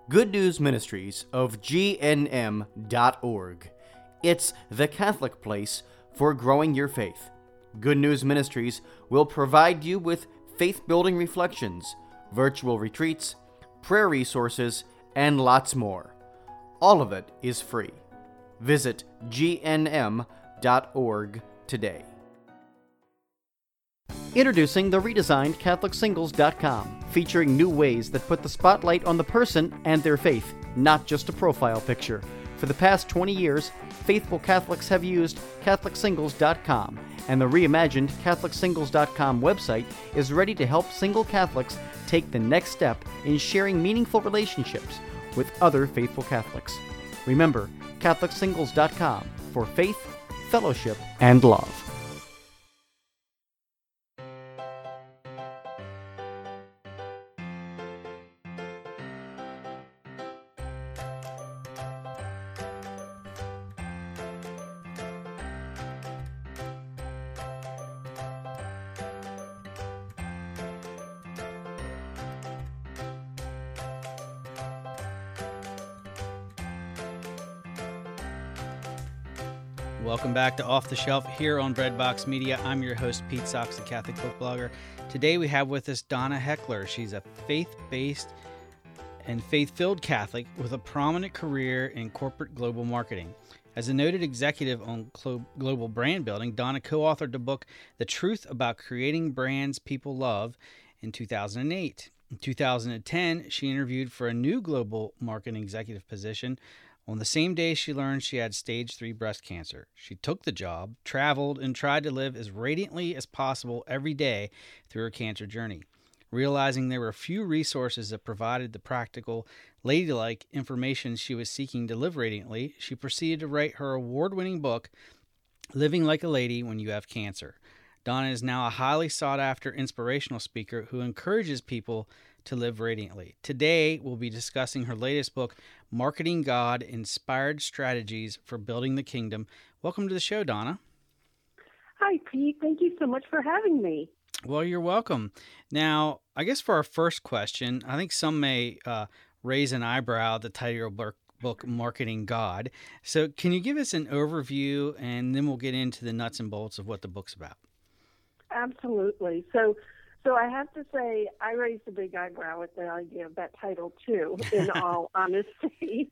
Good News Ministries of GNM.org. It's the Catholic place for growing your faith. Good News Ministries will provide you with faith-building reflections, virtual retreats, prayer resources, and lots more. All of it is free. Visit GNM.org today. Introducing the redesigned CatholicSingles.com, featuring new ways that put the spotlight on the person and their faith, not just a profile picture. For the past 20 years, faithful Catholics have used CatholicSingles.com, and the reimagined CatholicSingles.com website is ready to help single Catholics take the next step in sharing meaningful relationships with other faithful Catholics. Remember, CatholicSingles.com for faith, fellowship, and love. Welcome back to Off the Shelf here on Breadbox Media. I'm your host, Pete Socks, the Catholic book blogger. Today we have with us Donna Heckler. She's a faith-based and faith-filled Catholic with a prominent career in corporate global marketing. As a noted executive on global brand building, Donna co-authored the book The Truth About Creating Brands People Love in 2008. In 2010, she interviewed for a new global marketing executive position. On the same day, she learned she had stage 3 breast cancer. She took the job, traveled, and tried to live as radiantly as possible every day through her cancer journey. Realizing there were few resources that provided the practical, ladylike information she was seeking to live radiantly, she proceeded to write her award-winning book, Living Like a Lady When You Have Cancer. Donna is now a highly sought-after inspirational speaker who encourages people to live radiantly. Today, we'll be discussing her latest book, Marketing God: Inspired Strategies for Building the Kingdom. Welcome to the show, Donna. Hi, Pete. Thank you so much for having me. Well, you're welcome. Now, I guess for our first question, I think some may raise an eyebrow at the title of your book, Marketing God. So can you give us an overview, and then we'll get into the nuts and bolts of what the book's about? Absolutely. So I have to say, I raised a big eyebrow at the idea of that title, too, in all honesty.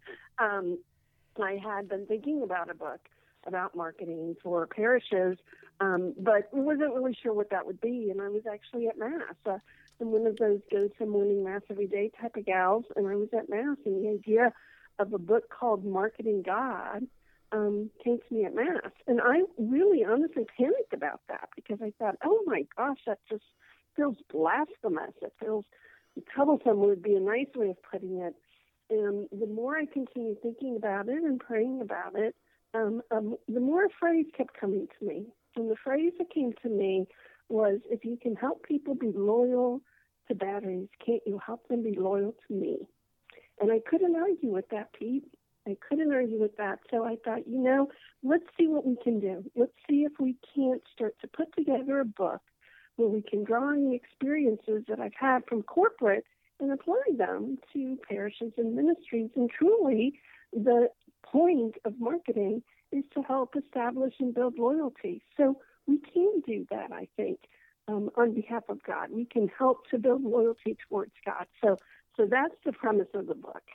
I had been thinking about a book about marketing for parishes, but wasn't really sure what that would be, and I was actually at Mass. I'm one of those go-to-morning Mass every day type of gals, and I was at Mass, and the idea of a book called Marketing God came to me at Mass. And I really honestly panicked about that because I thought, oh, my gosh, that just feels blasphemous. It feels troublesome would be a nice way of putting it. And the more I continued thinking about it and praying about it, the more a phrase kept coming to me. And the phrase that came to me was, if you can help people be loyal to batteries, can't you help them be loyal to me? And I couldn't argue with that, Pete. I couldn't argue with that. So I thought, let's see what we can do. Let's see if we can't start to put together a book where we can draw on the experiences that I've had from corporate and apply them to parishes and ministries. And truly, the point of marketing is to help establish and build loyalty. So we can do that, I think, on behalf of God. We can help to build loyalty towards God. So that's the premise of the book.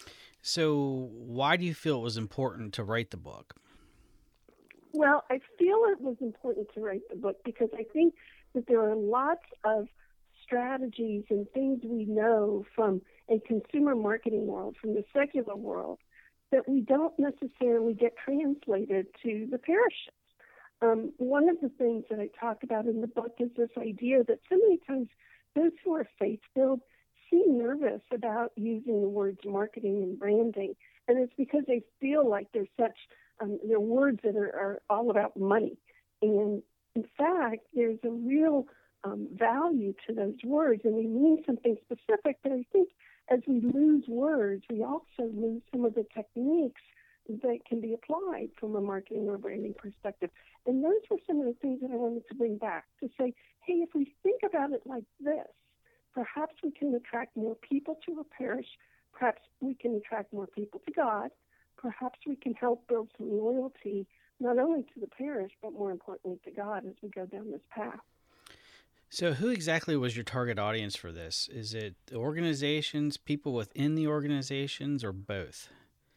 So why do you feel it was important to write the book? Well, I feel it was important to write the book because I think that there are lots of strategies and things we know from a consumer marketing world, from the secular world, that we don't necessarily get translated to the parishes. One of the things that I talk about in the book is this idea that so many times those who are faith-filled seem nervous about using the words marketing and branding, and it's because they feel like they're words that are all about money. And in fact, there's a real value to those words, and they mean something specific. But I think as we lose words, we also lose some of the techniques that can be applied from a marketing or branding perspective. And those were some of the things that I wanted to bring back to say, hey, if we think about it like this, perhaps we can attract more people to a parish perhaps we can attract more people to God. Perhaps we can help build some loyalty, not only to the parish, but more importantly to God as we go down this path. So who exactly was your target audience for this? Is it organizations, people within the organizations, or both?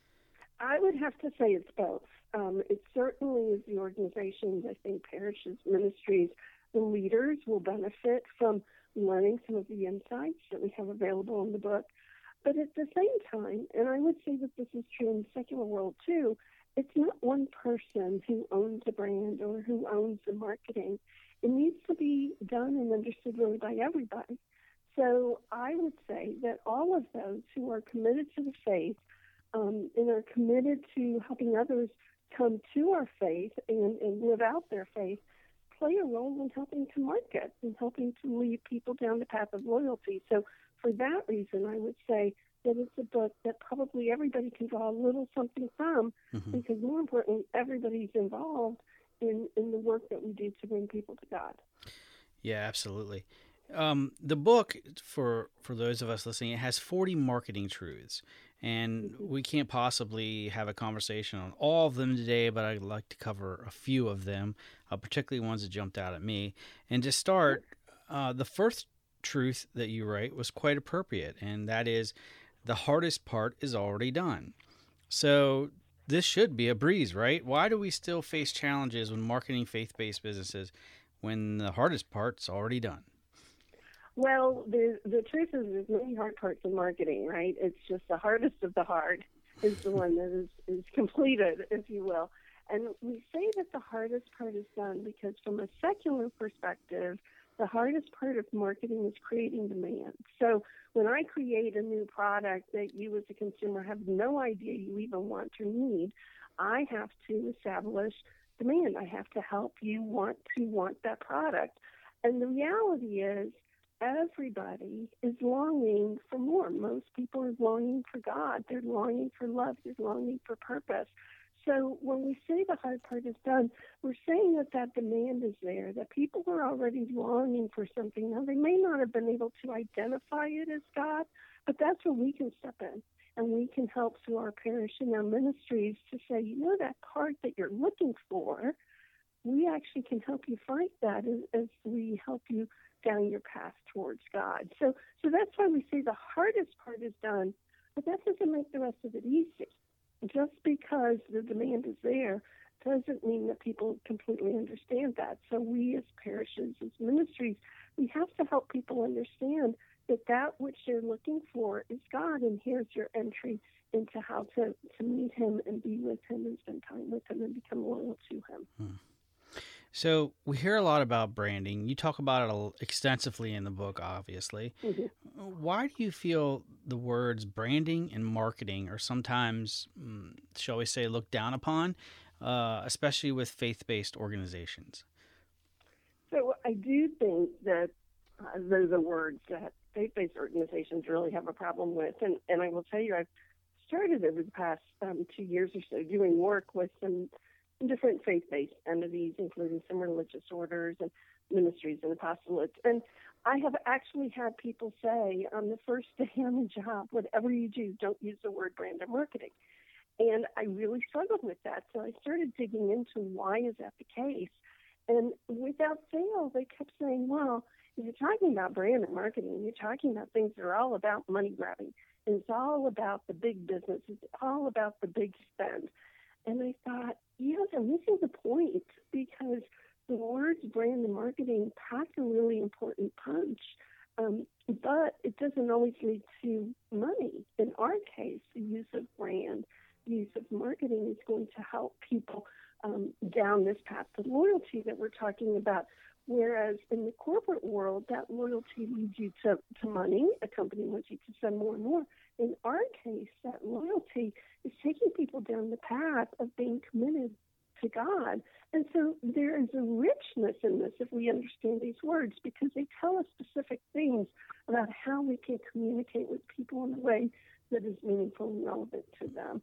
I would have to say it's both. It certainly is the organizations. I think parishes, ministries, the leaders will benefit from learning some of the insights that we have available in the book. But at the same time, and I would say that this is true in the secular world too, it's not one person who owns a brand or who owns the marketing. It needs to be done and understood really by everybody. So I would say that all of those who are committed to the faith and are committed to helping others come to our faith and live out their faith play a role in helping to market and helping to lead people down the path of loyalty. So for that reason, I would say that it's a book that probably everybody can draw a little something from, because more importantly, everybody's involved in the work that we do to bring people to God. Yeah, absolutely. The book, for those of us listening, it has 40 marketing truths, and we can't possibly have a conversation on all of them today, but I'd like to cover a few of them, particularly ones that jumped out at me. And to start, the first truth that you write was quite appropriate, and that is the hardest part is already done. So this should be a breeze, right? Why do we still face challenges when marketing faith-based businesses when the hardest part's already done? Well, the truth is there's many hard parts in marketing, right? It's just the hardest of the hard is the one that is completed, if you will. And we say that the hardest part is done because from a secular perspective, the hardest part of marketing is creating demand. So when I create a new product that you as a consumer have no idea you even want or need, I have to establish demand. I have to help you want that product. And the reality is everybody is longing for more. Most people are longing for God. They're longing for love. They're longing for purpose. So when we say the hard part is done, we're saying that demand is there, that people are already longing for something. Now, they may not have been able to identify it as God, but that's where we can step in, and we can help through our parish and our ministries to say, that part that you're looking for, we actually can help you find that as we help you down your path towards God. So that's why we say the hardest part is done, but that doesn't make the rest of it easy. Just because the demand is there doesn't mean that people completely understand that. So we as parishes, as ministries, we have to help people understand that which they're looking for is God, and here's your entry into how to meet him and be with him and spend time with him and become loyal to him. So we hear a lot about branding. You talk about it extensively in the book, obviously. Why do you feel the words branding and marketing are sometimes, shall we say, looked down upon, especially with faith-based organizations? So I do think that those are words that faith-based organizations really have a problem with. And I will tell you, I've started over the past 2 years or so doing work with some different faith-based entities, including some religious orders and ministries and apostolates. And I have actually had people say on the first day on the job, whatever you do, don't use the word brand or marketing. And I really struggled with that. So I started digging into why is that the case. And without fail, they kept saying, well, if you're talking about brand and marketing, you're talking about things that are all about money grabbing. It's all about the big business. It's all about the big spend. And I thought, they're missing the point, because the words brand and marketing pack a really important punch, but it doesn't always lead to money. In our case, the use of brand, the use of marketing is going to help people down this path to loyalty that we're talking about. Whereas in the corporate world, that loyalty leads you to money. A company wants you to spend more and more. In our case, that loyalty is taking people down the path of being committed to God. And so there is a richness in this if we understand these words, because they tell us specific things about how we can communicate with people in a way that is meaningful and relevant to them.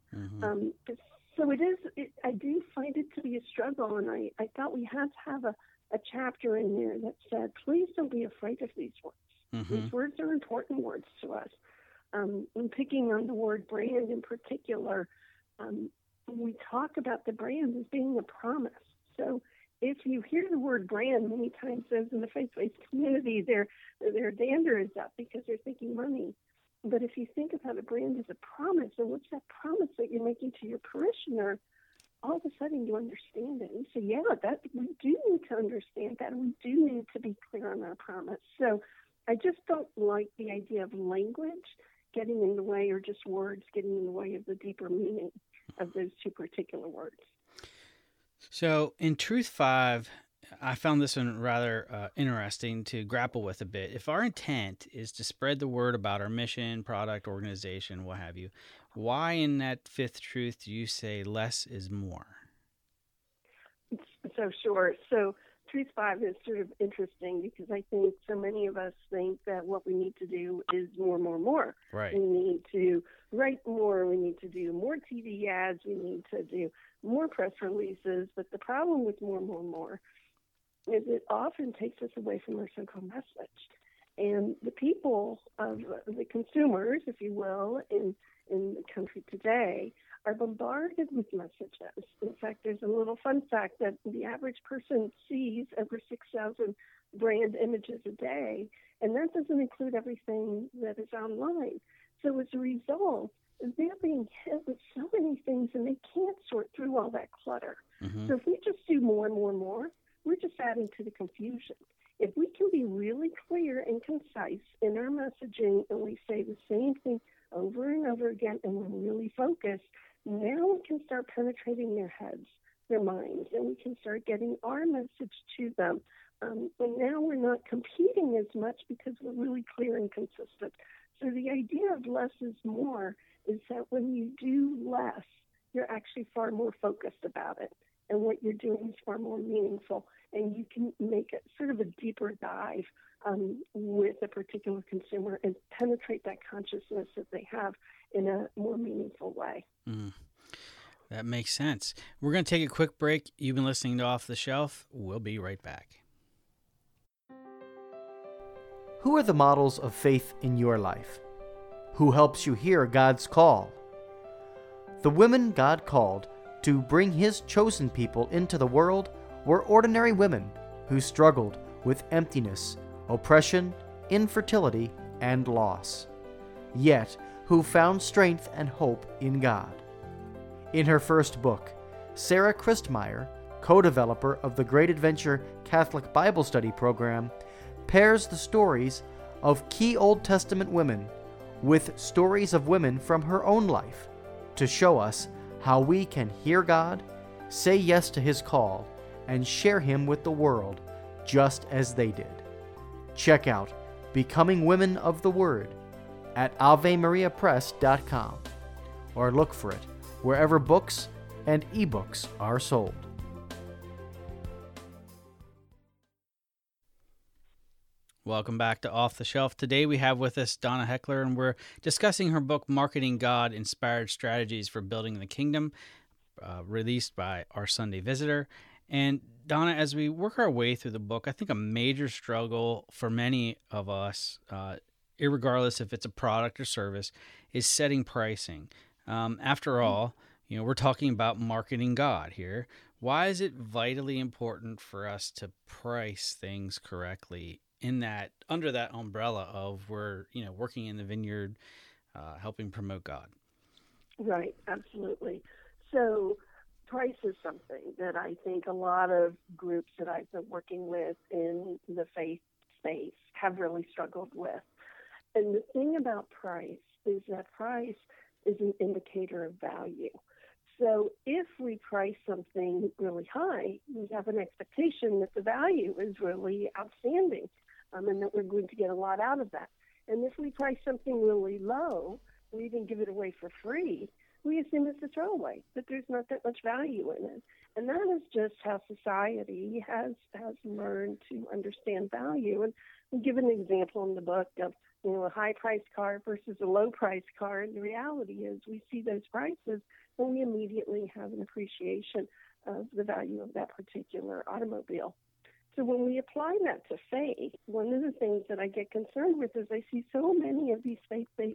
So I do find it to be a struggle, and I thought we had to have a chapter in there that said, please don't be afraid of these words. These words are important words to us. And picking on the word brand in particular, we talk about the brand as being a promise. So if you hear the word brand many times, as in the faith-based community, their dander is up because they're thinking money. But if you think about a brand as a promise, and what's that promise that you're making to your parishioner, all of a sudden you understand it. And so, yeah, that we do need to understand that. We do need to be clear on our promise. So I just don't like the idea of language getting in the way, or just words getting in the way of the deeper meaning of those two particular words. So in Truth 5, I found this one rather interesting to grapple with a bit. If our intent is to spread the word about our mission, product, organization, what have you, why in that fifth truth do you say less is more? So sure. So Truth 5 is sort of interesting because I think so many of us think that what we need to do is more, more, more. Right. We need to write more. We need to do more TV ads. We need to do more press releases. But the problem with more, more, more is it often takes us away from our central message. And the people of the consumers, if you will, in the country today are bombarded with messages. In fact, there's a little fun fact that the average person sees over 6,000 brand images a day, and that doesn't include everything that is online. So as a result, they're being hit with so many things, and they can't sort through all that clutter. Mm-hmm. So if we just do more and more and more, we're just adding to the confusion. If we can be really clear and concise in our messaging, and we say the same thing over and over again, and we're really focused, now we can start penetrating their heads, their minds, and we can start getting our message to them. And now we're not competing as much because we're really clear and consistent. So the idea of less is more is that when you do less, you're actually far more focused about it. And what you're doing is far more meaningful. And you can make it sort of a deeper dive with a particular consumer and penetrate that consciousness that they have in a more meaningful way. That makes sense. We're going to take a quick break. You've been listening to Off the Shelf. We'll be right back. Who are the models of faith in your life? Who helps you hear God's call? The women God called to bring His chosen people into the world were ordinary women who struggled with emptiness, oppression, infertility, and loss, yet who found strength and hope in God. In her first book, Sarah Christmyer, co-developer of the Great Adventure Catholic Bible Study program, pairs the stories of key Old Testament women with stories of women from her own life to show us how we can hear God, say yes to His call, and share Him with the world just as they did. Check out Becoming Women of the Word at AveMariaPress.com or look for it wherever books and ebooks are sold. Welcome back to Off the Shelf. Today we have with us Donna Heckler, and we're discussing her book, Marketing God, Inspired Strategies for Building the Kingdom, released by Our Sunday Visitor. And Donna, as we work our way through the book, I think a major struggle for many of us, irregardless if it's a product or service, is setting pricing. After all, we're talking about marketing God here. Why is it vitally important for us to price things correctly under that umbrella of we're working in the vineyard, helping promote God? Right, absolutely. So price is something that I think a lot of groups that I've been working with in the faith space have really struggled with. And the thing about price is that price is an indicator of value. So if we price something really high, we have an expectation that the value is really outstanding, and that we're going to get a lot out of that. And if we price something really low, or even give it away for free, we assume it's a throwaway, that there's not that much value in it. And that is just how society has learned to understand value. And we give an example in the book of a high-priced car versus a low-priced car. And the reality is we see those prices and we immediately have an appreciation of the value of that particular automobile. So when we apply that to faith, one of the things that I get concerned with is I see so many of these faith-based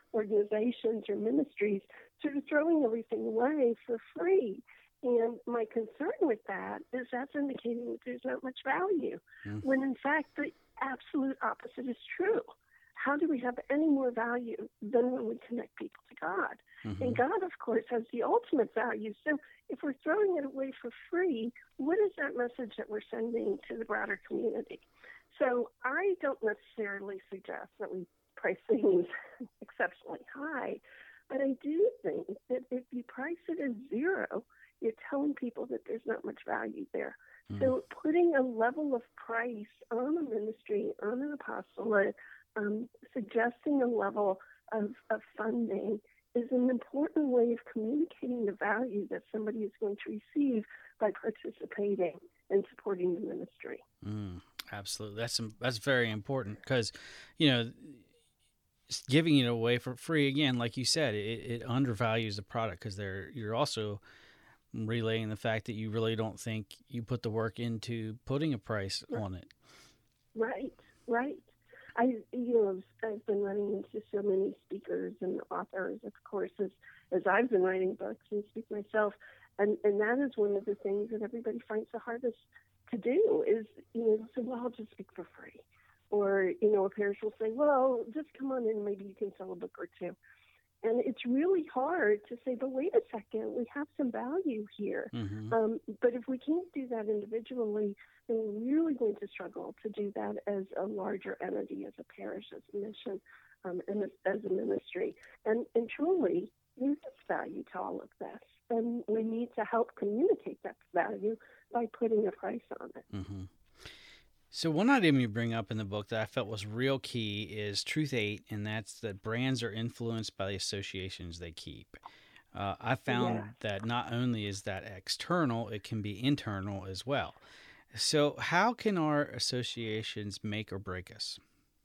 organizations or ministries sort of throwing everything away for free. And my concern with that is that's indicating that there's not much value, when in fact the absolute opposite is true. How do we have any more value than when we connect people to God? And God, of course, has the ultimate value. So if we're throwing it away for free, what is that message that we're sending to the broader community? So I don't necessarily suggest that we price things exceptionally high, but I do think that if you price it as zero, you're telling people that there's not much value there. So putting a level of price on a ministry, on an apostolate, suggesting a level of funding is an important way of communicating the value that somebody is going to receive by participating and supporting the ministry. Absolutely. That's very important because, you know, giving it away for free, again, like you said, it undervalues the product because you're also relaying the fact that you really don't think you put the work into putting a price on it. Right. I've been running into so many speakers and authors, of course, as I've been writing books and speak myself, and that is one of the things that everybody finds the hardest to do is, say, well, I'll just speak for free. Or, a parish will say, well, just come on in, maybe you can sell a book or two. And it's really hard to say, but wait a second, we have some value here. But if we can't do that individually, then we're really going to struggle to do that as a larger entity, as a parish, as a mission, and as a ministry. And truly, there's value to all of this. And we need to help communicate that value by putting a price on it. So one item you bring up in the book that I felt was real key is Truth 8, and that's that brands are influenced by the associations they keep. I found that not only is that external, it can be internal as well. So how can our associations make or break us?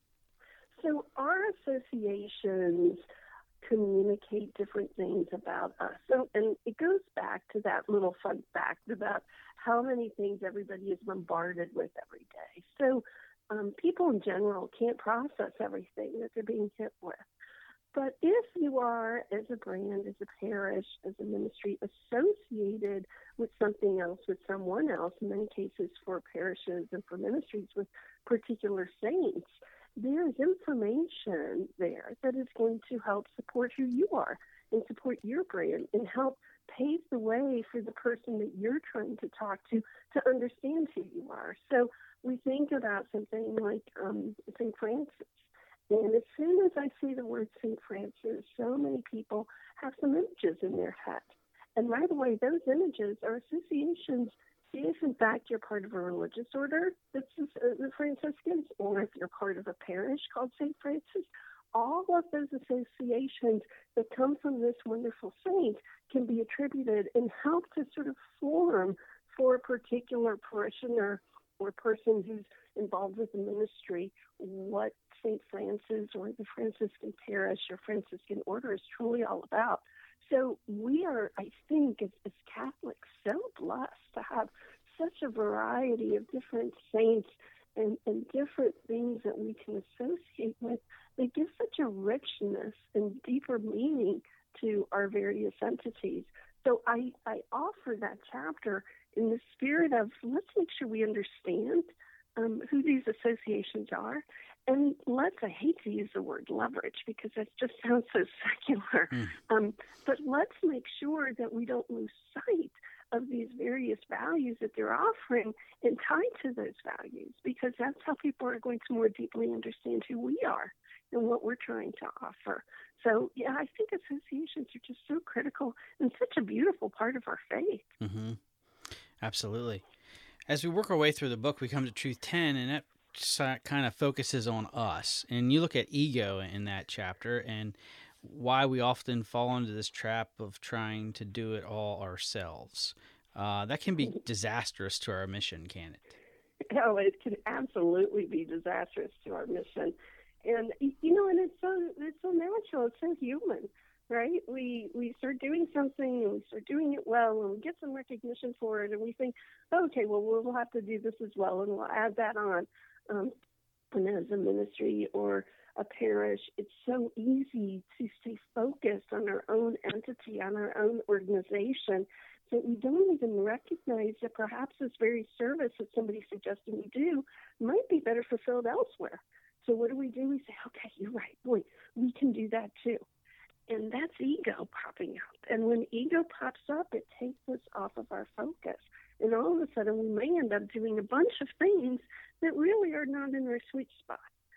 So our associations communicate different things about us. And it goes back to that little fun fact about how many things everybody is bombarded with every day. So people in general can't process everything that they're being hit with. But if you are, as a brand, as a parish, as a ministry, associated with something else, with someone else, in many cases for parishes and for ministries with particular saints, there's information there that is going to help support who you are and support your brand and help pave the way for the person that you're trying to talk to understand who you are. So we think about something like St. Francis. And as soon as I see the word St. Francis, so many people have some images in their head. And right away, those images are associations if, in fact, you're part of a religious order, this is the Franciscans, or if you're part of a parish called St. Francis, all of those associations that come from this wonderful saint can be attributed and help to sort of form for a particular parishioner or person who's involved with the ministry what St. Francis or the Franciscan parish or Franciscan order is truly all about. So we are, I think, as Catholics, so blessed to have such a variety of different saints and different things that we can associate with. They give such a richness and deeper meaning to our various entities. So I offer that chapter in the spirit of let's make sure we understand who these associations are. And I hate to use the word leverage because that just sounds so secular, but let's make sure that we don't lose sight of these various values that they're offering and tie to those values, because that's how people are going to more deeply understand who we are and what we're trying to offer. So, yeah, I think associations are just so critical and such a beautiful part of our faith. Mm-hmm. Absolutely. As we work our way through the book, we come to Truth 10, and that kind of focuses on us. And you look at ego in that chapter and why we often fall into this trap of trying to do it all ourselves. That can be disastrous to our mission, can it? Oh, it can absolutely be disastrous to our mission. And, and it's so natural, it's so human, right? We start doing something and we start doing it well and we get some recognition for it and we think, okay, well, we'll have to do this as well and we'll add that on. And as a ministry or a parish, it's so easy to stay focused on our own entity, on our own organization, that we don't even recognize that perhaps this very service that somebody's suggesting we do might be better fulfilled elsewhere. So what do? We say, okay, you're right, boy, we can do that too. And that's ego popping up. And when ego pops up, it takes us off of our focus. And all of a sudden, we may end up doing a bunch of things that really are not in our sweet spot.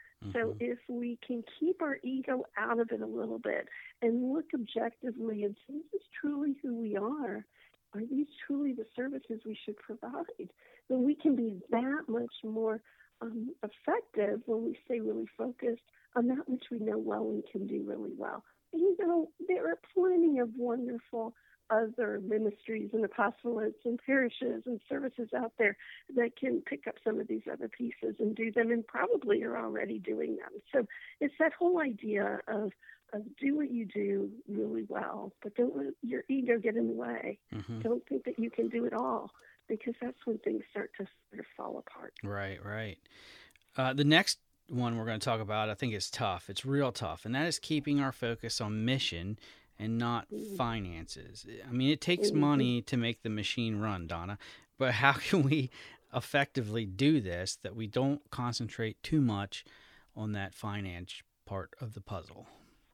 So if we can keep our ego out of it a little bit and look objectively and say, is this truly who we are? Are these truly the services we should provide? Then we can be that much more effective when we stay really focused on that which we know well and can do really well. And, there are plenty of wonderful other ministries and apostolates and parishes and services out there that can pick up some of these other pieces and do them, and probably are already doing them. So it's that whole idea of do what you do really well, but don't let your ego get in the way. Don't think that you can do it all, because that's when things start to sort of fall apart. Right. The next one we're going to talk about, I think, is tough. It's real tough, and that is keeping our focus on mission and not finances. I mean, it takes money to make the machine run, Donna, but how can we effectively do this that we don't concentrate too much on that finance part of the puzzle?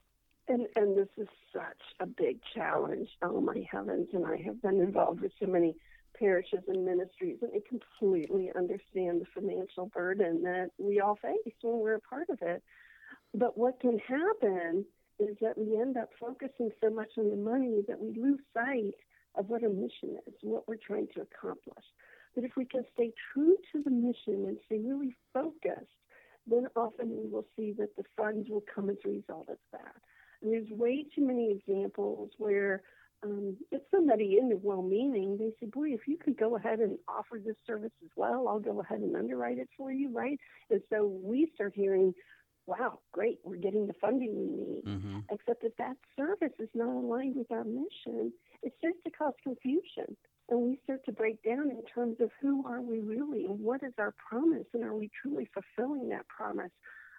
And this is such a big challenge. Oh, my heavens. And I have been involved with so many parishes and ministries, and I completely understand the financial burden that we all face when we're a part of it. But what can happen is that we end up focusing so much on the money that we lose sight of what our mission is, what we're trying to accomplish. But if we can stay true to the mission and stay really focused, then often we will see that the funds will come as a result of that. And there's way too many examples where it's somebody in the well-meaning, they say, boy, if you could go ahead and offer this service as well, I'll go ahead and underwrite it for you, right? And so we start hearing, wow, great, we're getting the funding we need. Except that service is not aligned with our mission, it starts to cause confusion. And we start to break down in terms of who are we really and what is our promise, and are we truly fulfilling that promise?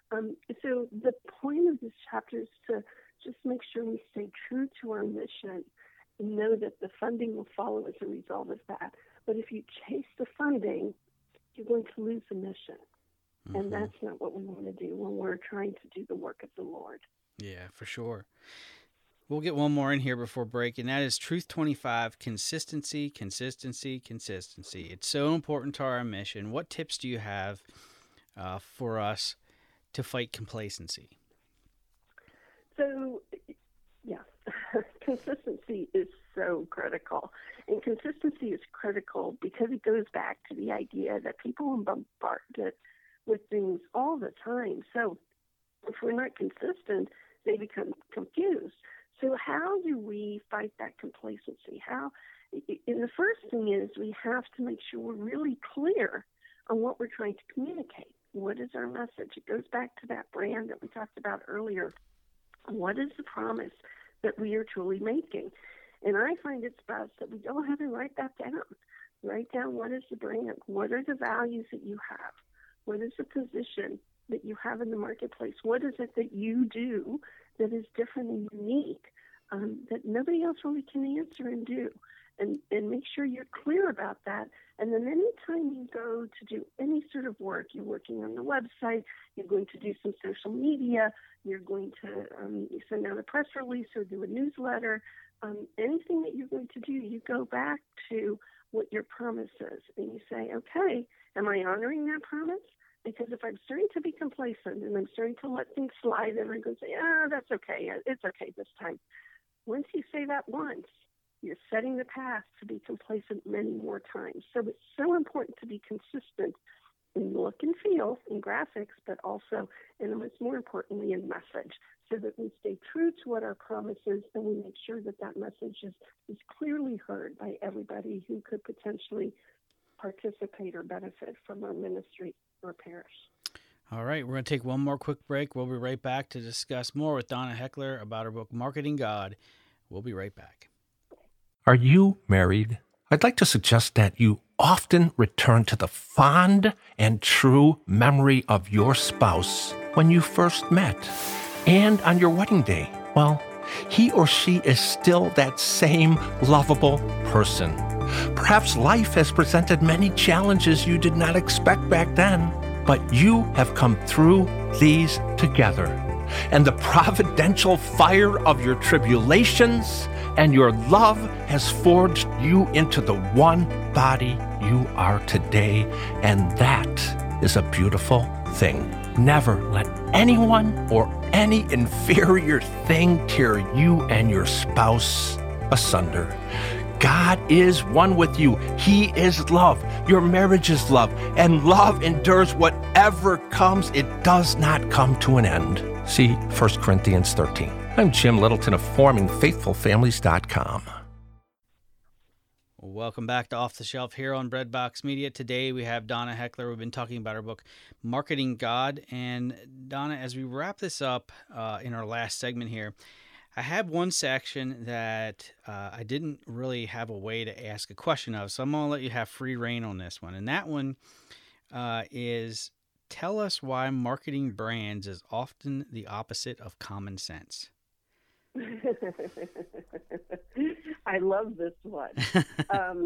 So the point of this chapter is to just make sure we stay true to our mission and know that the funding will follow as a result of that. But if you chase the funding, you're going to lose the mission. And that's not what we want to do when we're trying to do the work of the Lord. Yeah, for sure. We'll get one more in here before break, and that is Truth 25, consistency. It's so important to our mission. What tips do you have for us to fight complacency? So, yeah, consistency is so critical. And consistency is critical because it goes back to the idea that people are bombarded with things all the time. So if we're not consistent, they become confused. So how do we fight that complacency? And the first thing is we have to make sure we're really clear on what we're trying to communicate. What is our message? It goes back to that brand that we talked about earlier. What is the promise that we are truly making? And I find it's best that we go ahead and write that down. Write down what is the brand? What are the values that you have? What is the position that you have in the marketplace? What is it that you do that is different and unique that nobody else really can answer and do? And make sure you're clear about that. And then anytime you go to do any sort of work, you're working on the website, you're going to do some social media, you're going to send out a press release or do a newsletter, anything that you're going to do, you go back to what your promise is. And you say, okay, am I honoring that promise? Because if I'm starting to be complacent and I'm starting to let things slide, then I'm going to say, that's okay. It's okay this time. Once you say that once, you're setting the path to be complacent many more times. So it's so important to be consistent in look and feel, in graphics, but also, and what's more importantly, in message, so that we stay true to what our promise is and we make sure that that message is clearly heard by everybody who could potentially participate or benefit from our ministry or parish. All right, we're going to take one more quick break. We'll be right back to discuss more with Donna Heckler about her book, Marketing God. We'll be right back. Are you married? I'd like to suggest that you often return to the fond and true memory of your spouse when you first met and on your wedding day, well, he or she is still that same lovable person. Perhaps life has presented many challenges you did not expect back then, but you have come through these together. And the providential fire of your tribulations and your love has forged you into the one body you are today, and that is a beautiful thing. Never let anyone or any inferior thing tear you and your spouse asunder. God is one with you. He is love. Your marriage is love, and love endures whatever comes. It does not come to an end. See 1 Corinthians 13. I'm Jim Littleton of FormingFaithfulFamilies.com. Welcome back to Off the Shelf here on Breadbox Media. Today we have Donna Heckler. We've been talking about her book, Marketing God. And Donna, as we wrap this up in our last segment here, I have one section that I didn't really have a way to ask a question of, so I'm going to let you have free reign on this one. And that one is, tell us why marketing brands is often the opposite of common sense. I love this one. And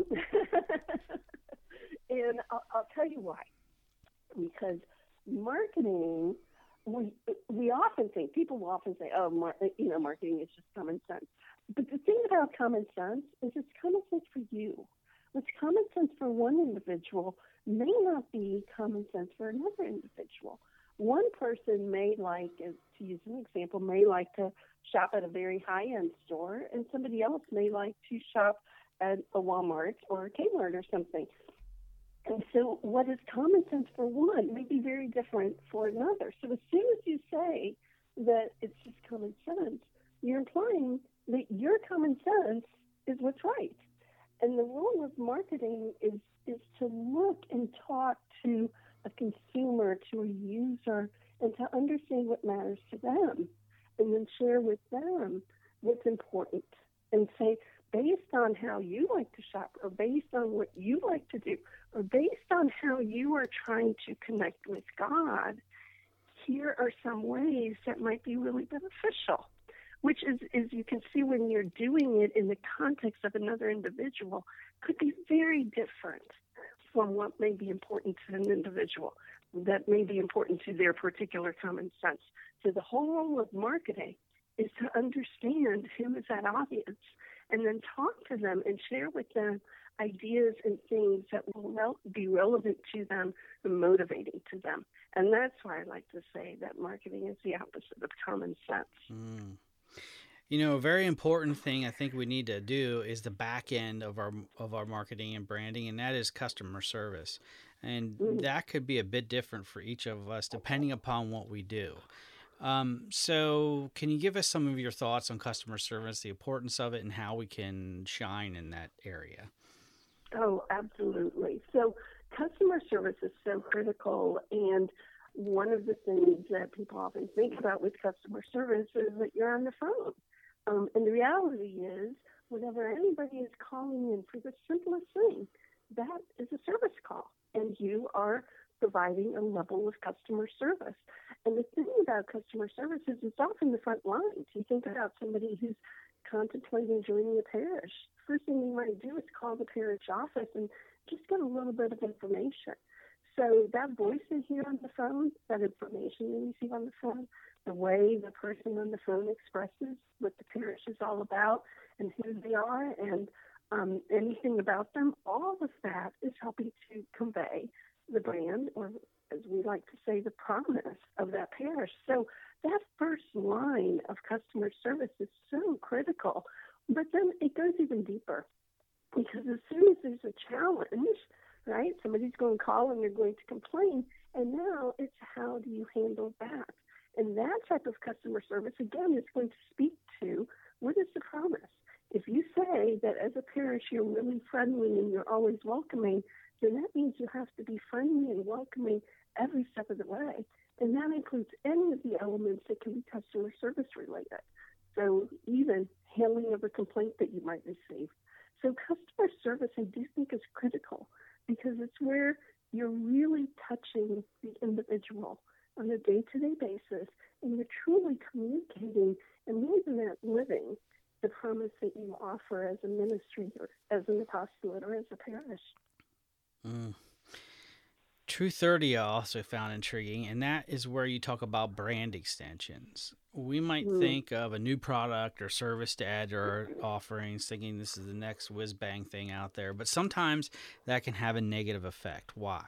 I'll tell you why. Because marketing, we often think, people will often say, oh, marketing is just common sense. But the thing about common sense is it's common sense for you. What's common sense for one individual may not be common sense for another individual. One person may like, to use an example, may like to shop at a very high-end store, and somebody else may like to shop at a Walmart or a Kmart or something. And so what is common sense for one may be very different for another. So as soon as you say that it's just common sense, you're implying that your common sense is what's right. And the role of marketing is to look and talk to a consumer, to a user, and to understand what matters to them, and then share with them what's important and say, based on how you like to shop, or based on what you like to do, or based on how you are trying to connect with God, here are some ways that might be really beneficial, which is you can see when you're doing it in the context of another individual, could be very different from what may be important to an individual, that may be important to their particular common sense. So the whole role of marketing is to understand who is that audience, and then talk to them and share with them ideas and things that will be relevant to them and motivating to them. And that's why I like to say that marketing is the opposite of common sense. Mm. You know, a very important thing I think we need to do is the back end of our marketing and branding, and that is customer service. And that could be a bit different for each of us depending upon what we do. So can you give us some of your thoughts on customer service, the importance of it, and how we can shine in that area? Oh, absolutely. So customer service is so critical, and one of the things that people often think about with customer service is that you're on the phone. And the reality is, whenever anybody is calling in for the simplest thing, that is a service call, and you are providing a level of customer service. And the thing about customer service is it's often the front lines. You think about somebody who's contemplating joining a parish. First thing you might do is call the parish office and just get a little bit of information. So that voice you hear on the phone, that information you receive on the phone, the way the person on the phone expresses what the parish is all about and who they are and anything about them, all of that is helping to convey the brand, or as we like to say, the promise of that parish. So that first line of customer service is so critical. But then it goes even deeper, because as soon as there's a challenge, right, somebody's going to call and they're going to complain, and now it's how do you handle that? And that type of customer service, again, is going to speak to what is the promise. If you say that as a parish you're really friendly and you're always welcoming, then that means you have to be friendly and welcoming every step of the way. And that includes any of the elements that can be customer service related. So even handling of a complaint that you might receive. So customer service, I do think, is critical, because it's where you're really touching the individual on a day-to-day basis. the promise that you offer as a ministry or as an apostolate or as a parish. Mm. True 30 I also found intriguing, and that is where you talk about brand extensions. We might think of a new product or service to add to our offerings, thinking this is the next whiz-bang thing out there, but sometimes that can have a negative effect. Why?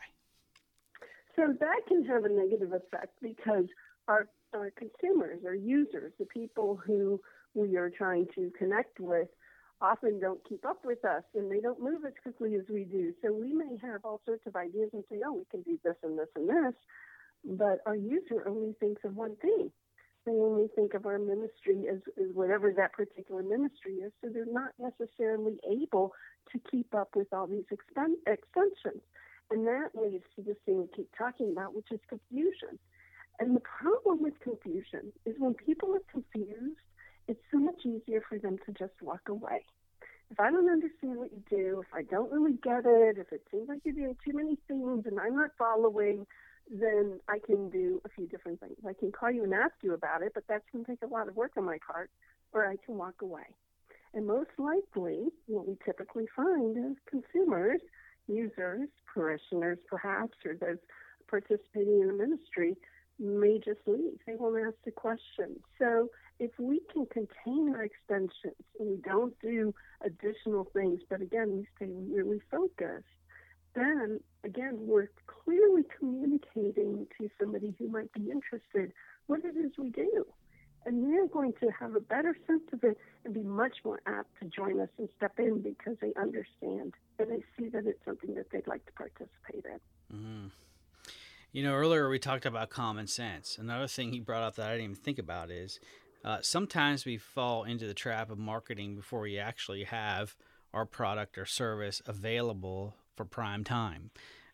So that can have a negative effect because our consumers, our users, the people who we are trying to connect with often don't keep up with us, and they don't move as quickly as we do. So we may have all sorts of ideas and say, oh, we can do this and this and this, but our user only thinks of one thing. They only think of our ministry as whatever that particular ministry is, so they're not necessarily able to keep up with all these extensions. And that leads to this thing we keep talking about, which is confusion. And the problem with confusion is when people are confused, it's so much easier for them to just walk away. If I don't understand what you do, if I don't really get it, if it seems like you're doing too many things and I'm not following, then I can do a few different things. I can call you and ask you about it, but that's going to take a lot of work on my part, or I can walk away. And most likely, what we typically find is consumers, users, parishioners perhaps, or those participating in a ministry may just leave. They won't ask the question. So if we can contain our extensions and we don't do additional things, but again, we stay really focused, then again, we're clearly communicating to somebody who might be interested what it is we do. And they're going to have a better sense of it and be much more apt to join us and step in because they understand and they see that it's something that they'd like to participate in. Mm-hmm. You know, earlier we talked about common sense. Another thing he brought up that I didn't even think about is sometimes we fall into the trap of marketing before we actually have our product or service available for prime time.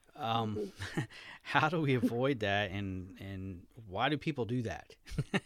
How do we avoid that, and why do people do that?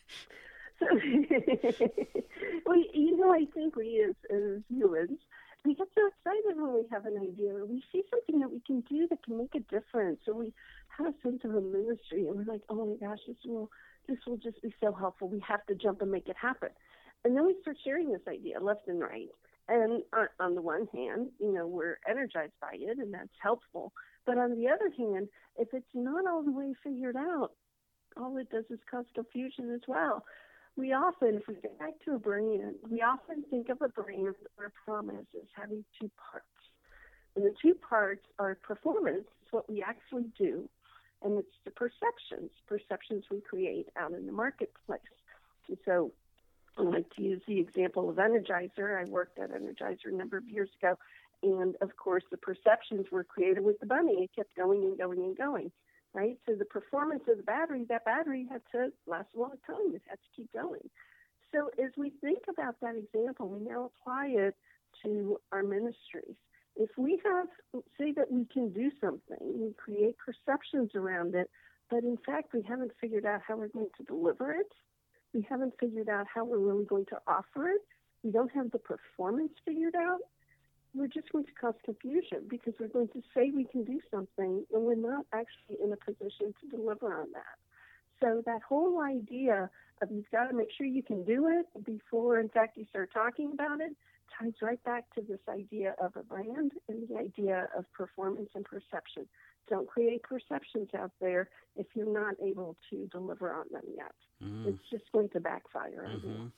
Well, I think we as humans, we get so excited when we have an idea or we see something that we can do that can make a difference, or we have a sense of a ministry and we're like, oh my gosh, this will just be so helpful. We have to jump and make it happen. And then we start sharing this idea left and right. And on the one hand, we're energized by it and that's helpful. But on the other hand, if it's not all the way figured out, all it does is cause confusion as well. We often, if we get back to a brand, we often think of a brand or a promise as having two parts. And the two parts are performance, it's what we actually do, and it's the perceptions we create out in the marketplace. And so I like to use the example of Energizer. I worked at Energizer a number of years ago, and of course the perceptions were created with the bunny. It kept going and going and going. Right? So the performance of the battery, that battery had to last a long time. It had to keep going. So as we think about that example, we now apply it to our ministries. If we say that we can do something, we create perceptions around it, but in fact we haven't figured out how we're going to deliver it. We haven't figured out how we're really going to offer it. We don't have the performance figured out. We're just going to cause confusion because we're going to say we can do something and we're not actually in a position to deliver on that. So that whole idea of you've got to make sure you can do it before, in fact, you start talking about it ties right back to this idea of a brand and the idea of performance and perception. Don't create perceptions out there if you're not able to deliver on them yet. It's just going to backfire on you.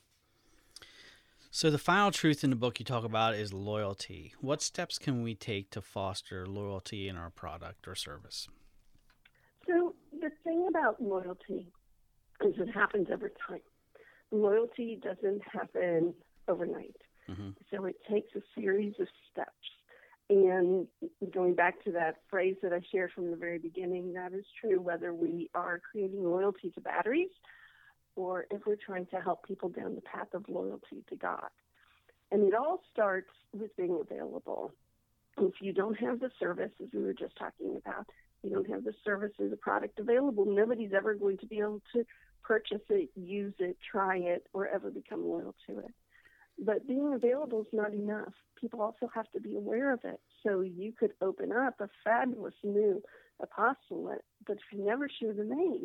So the final truth in the book you talk about is loyalty. What steps can we take to foster loyalty in our product or service? So the thing about loyalty is it happens over time. Loyalty doesn't happen overnight. So it takes a series of steps. And going back to that phrase that I shared from the very beginning, that is true whether we are creating loyalty to batteries or if we're trying to help people down the path of loyalty to God. And it all starts with being available. If you don't have the service, as we were just talking about, you don't have the service or the product available, nobody's ever going to be able to purchase it, use it, try it, or ever become loyal to it. But being available is not enough. People also have to be aware of it. So you could open up a fabulous new apostolate, but if you never share the name,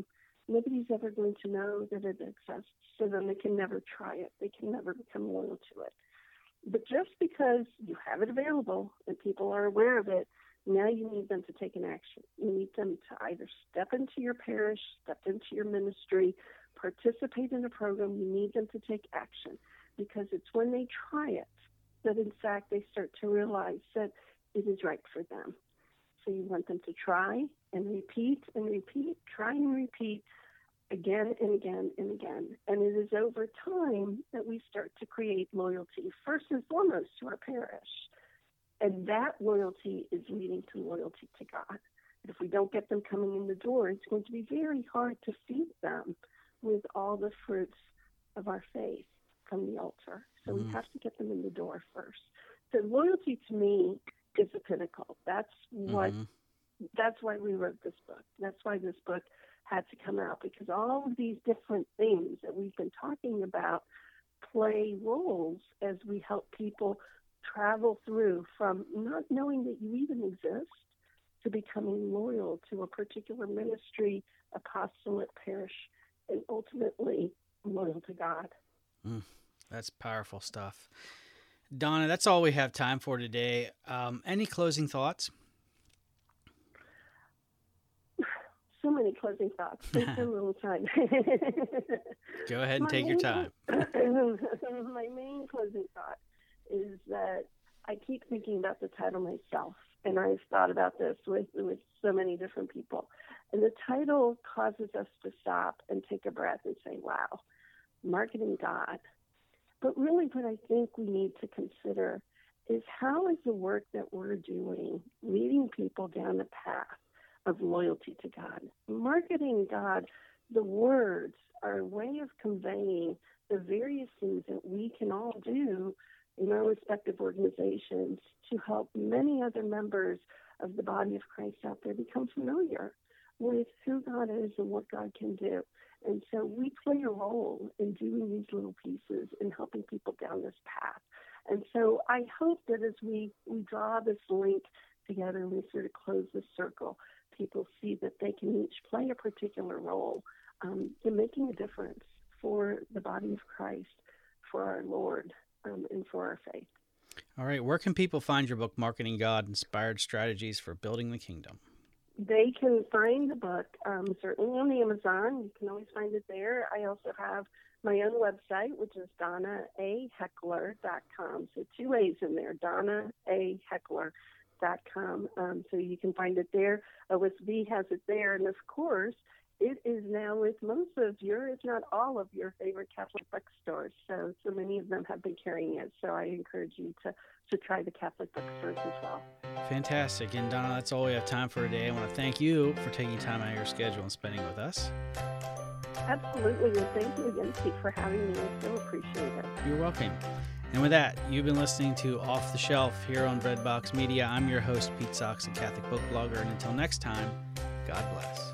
nobody's ever going to know that it exists, so then they can never try it. They can never become loyal to it. But just because you have it available and people are aware of it, now you need them to take an action. You need them to either step into your parish, step into your ministry, participate in a program. You need them to take action, because it's when they try it that, in fact, they start to realize that it is right for them. So you want them to try and repeat, try and repeat again and again and again. And it is over time that we start to create loyalty, first and foremost to our parish. And that loyalty is leading to loyalty to God. And if we don't get them coming in the door, it's going to be very hard to feed them with all the fruits of our faith from the altar. So we have to get them in the door first. So loyalty to me is the pinnacle. That's why we wrote this book. That's why this book had to come out, because all of these different things that we've been talking about play roles as we help people travel through from not knowing that you even exist to becoming loyal to a particular ministry, apostolate, parish, and ultimately loyal to God. That's powerful stuff. Donna, that's all we have time for today. Any closing thoughts? So many closing thoughts. Take a little time. Go ahead and take your time. My main closing thought is that I keep thinking about the title myself, and I've thought about this with so many different people. And the title causes us to stop and take a breath and say, wow, marketing God. But really what I think we need to consider is, how is the work that we're doing leading people down the path of loyalty to God? Marketing God, the words are a way of conveying the various things that we can all do in our respective organizations to help many other members of the body of Christ out there become familiar with who God is and what God can do. And so we play a role in doing these little pieces and helping people down this path. And so I hope that as we draw this link together and we sort of close this circle, people see that they can each play a particular role in making a difference for the body of Christ, for our Lord, and for our faith. All right. Where can people find your book, Marketing God, Inspired Strategies for Building the Kingdom? They can find the book certainly on Amazon. You can always find it there. I also have my own website, which is DonnaAHeckler.com. So 2 A's in there, DonnaAHeckler.com. So you can find it there. OSB has it there. And of course, it is now with most of your, if not all of your favorite Catholic bookstores. So many of them have been carrying it. So I encourage you to try the Catholic bookstores as well. Fantastic. And Donna, that's all we have time for today. I want to thank you for taking time out of your schedule and spending with us. Absolutely. And thank you again, Pete, for having me. I so appreciate it. You're welcome. And with that, you've been listening to Off the Shelf here on Breadbox Media. I'm your host, Pete Sox, a Catholic book blogger. And until next time, God bless.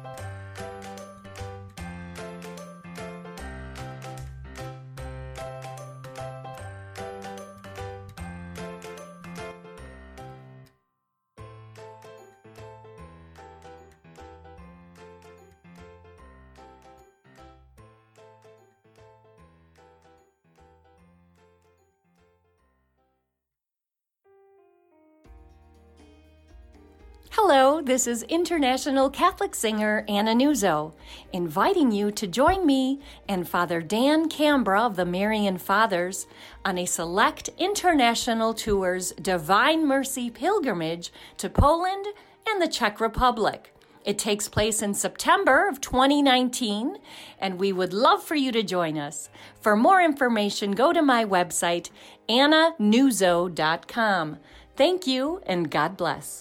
Hello, this is international Catholic singer Anna Nuzzo, inviting you to join me and Father Dan Cambra of the Marian Fathers on a select international tour's Divine Mercy pilgrimage to Poland and the Czech Republic. It takes place in September of 2019, and we would love for you to join us. For more information, go to my website, AnnaNuzzo.com. Thank you, and God bless.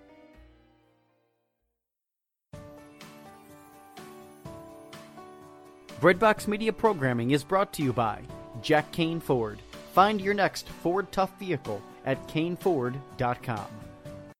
Breadbox Media programming is brought to you by Jack Kane Ford. Find your next Ford Tough vehicle at caneford.com.